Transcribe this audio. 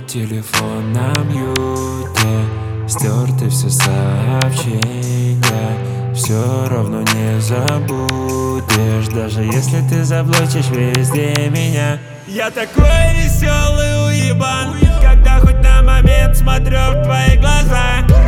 Телефон на мьюте, стерты все сообщения. Все равно не забудешь, даже если ты заблочишь везде меня. Я такой веселый уебан, когда хоть на момент смотрю в твои глаза.